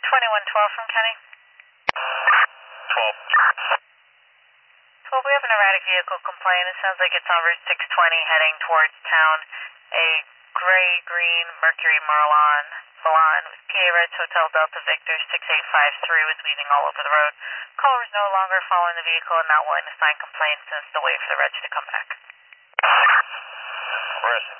2112 from Kenny. 12. 12, we have an erratic vehicle complaint. It sounds like it's on Route 620 heading towards town. A gray-green Mercury Milan with PA Reds Hotel Delta Victor 6853 was weaving all over the road. Caller was no longer following the vehicle and not willing to sign complaints and is still waiting for the Reds to come back. Where is it?